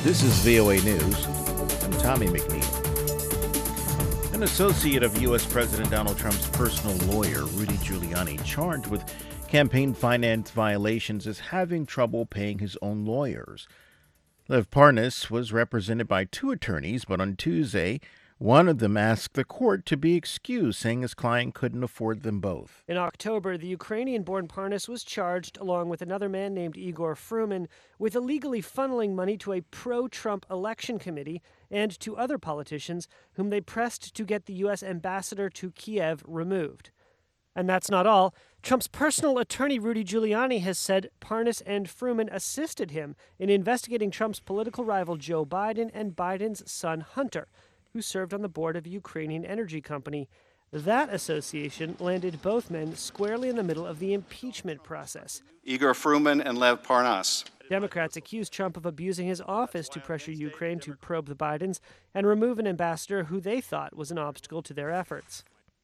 This is VOA News. I'm Tommy McNeil. An associate of U.S. President Donald Trump's personal lawyer, Rudy Giuliani, charged with campaign finance violations, is having trouble paying his own lawyers. Lev Parnas was represented by two attorneys, but on Tuesday, one of them asked the court to be excused, saying his client couldn't afford them both. In October, the Ukrainian-born Parnas was charged, along with another man named Igor Fruman, with illegally funneling money to a pro-Trump election committee and to other politicians whom they pressed to get the U.S. ambassador to Kiev removed. And that's not all. Trump's personal attorney, Rudy Giuliani, has said Parnas and Fruman assisted him in investigating Trump's political rival Joe Biden and Biden's son Hunter, who served on the board of a Ukrainian energy company. That association landed both men squarely in the middle of the impeachment process. Igor Fruman and Lev Parnas. Democrats accused Trump of abusing his office to pressure Ukraine to probe the Bidens and remove an ambassador who they thought was an obstacle to their efforts.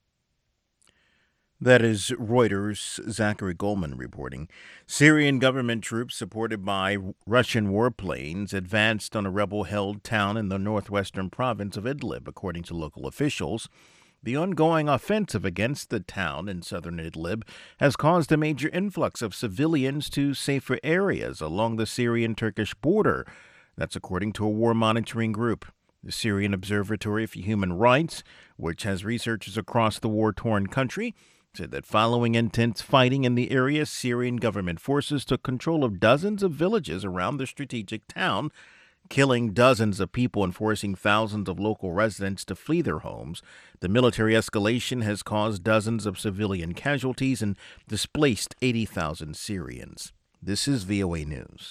That is Reuters' Zachary Goldman reporting. Syrian government troops supported by Russian warplanes advanced on a rebel-held town in the northwestern province of Idlib, according to local officials. The ongoing offensive against the town in southern Idlib has caused a major influx of civilians to safer areas along the Syrian-Turkish border. That's according to a war monitoring group. The Syrian Observatory for Human Rights, which has researchers across the war-torn country, said that following intense fighting in the area, Syrian government forces took control of dozens of villages around the strategic town, killing dozens of people and forcing thousands of local residents to flee their homes. The military escalation has caused dozens of civilian casualties and displaced 80,000 Syrians. This is VOA News.